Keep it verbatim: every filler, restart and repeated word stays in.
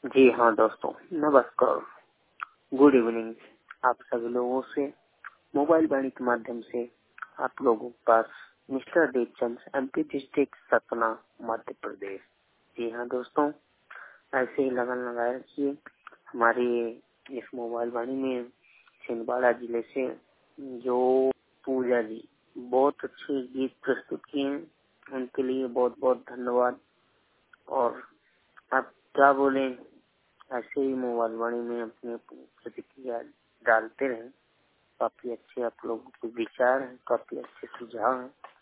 जी हाँ दोस्तों, नमस्कार, गुड इवनिंग। आप सभी लोगों से मोबाइल वाणी के माध्यम से आप लोगों के पास mister Devchand, MP district Satna, Madhya Pradesh. जी हाँ दोस्तों, ऐसे ही लगन लगाए रखिए। हमारी इस मोबाइल वाणी में छिंदवाड़ा जिले से जो पूजा जी बहुत अच्छे गीत प्रस्तुत किए हैं, उनके लिए बहुत बहुत धन्यवाद। और आप क्या बोले, ऐसे ही मोबाइल वाणी में अपनी प्रतिक्रिया डालते रहें। काफी अच्छे आप लोगों के विचार हैं, काफी अच्छे सुझाव हैं।